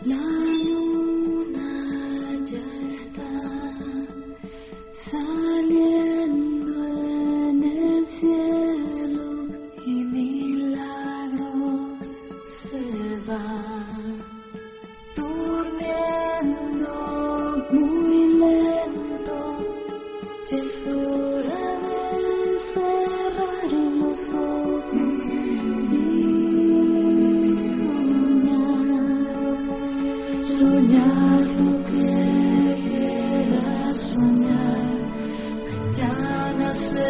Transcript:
La luna ya está saliendo en el cielo y Milagros se va durmiendo muy lento. Ya es hora de cerrar los ojos y soñar lo que quieras soñar. Mañana se